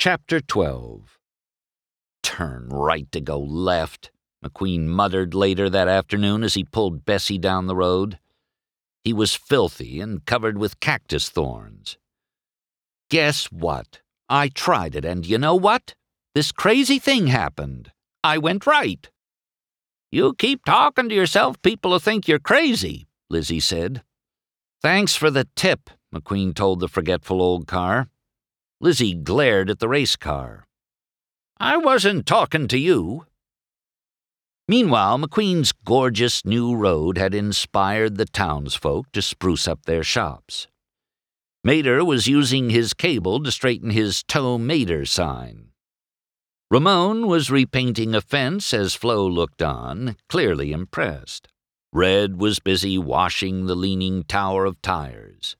Chapter 12. "Turn right to go left," McQueen muttered later that afternoon as he pulled Bessie down the road. He was filthy and covered with cactus thorns. "Guess what? I tried it, and you know what? This crazy thing happened. I went right." "You keep talking to yourself, people will think you're crazy," Lizzie said. "Thanks for the tip," McQueen told the forgetful old car. Lizzie glared at the race car. "I wasn't talking to you." Meanwhile, McQueen's gorgeous new road had inspired the townsfolk to spruce up their shops. Mater was using his cable to straighten his Tow Mater sign. Ramon was repainting a fence as Flo looked on, clearly impressed. Red was busy washing the leaning tower of tires.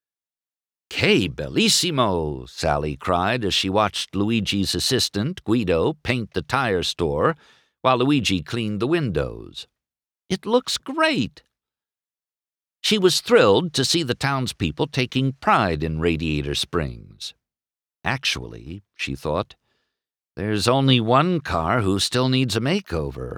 "Que bellissimo!" Sally cried as she watched Luigi's assistant, Guido, paint the tire store while Luigi cleaned the windows. "It looks great." She was thrilled to see the townspeople taking pride in Radiator Springs. Actually, she thought, there's only one car who still needs a makeover.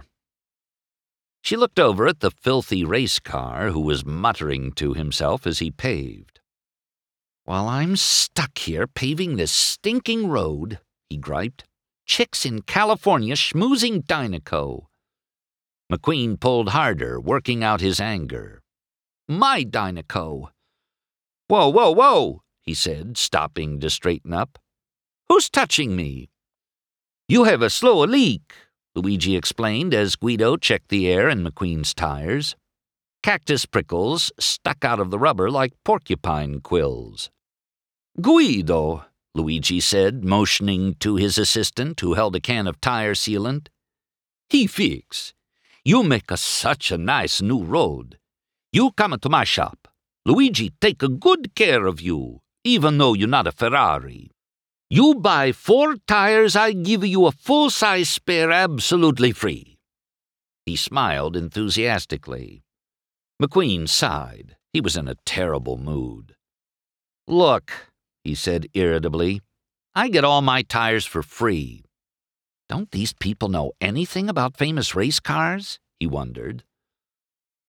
She looked over at the filthy race car who was muttering to himself as he paved. "While I'm stuck here paving this stinking road," he griped, "chicks in California schmoozing Dynaco." McQueen pulled harder, working out his anger. "My Dynaco." "Whoa, whoa, whoa," he said, stopping to straighten up. "Who's touching me?" "You have a slow leak," Luigi explained as Guido checked the air in McQueen's tires. Cactus prickles stuck out of the rubber like porcupine quills. "Guido," Luigi said, motioning to his assistant who held a can of tire sealant. "He fix. You make such a nice new road. You come to my shop. Luigi take a good care of you, even though you're not a Ferrari. You buy 4 tires, I give you a full-size spare absolutely free." He smiled enthusiastically. McQueen sighed. He was in a terrible mood. "Look," he said irritably, "I get all my tires for free. Don't these people know anything about famous race cars?" he wondered.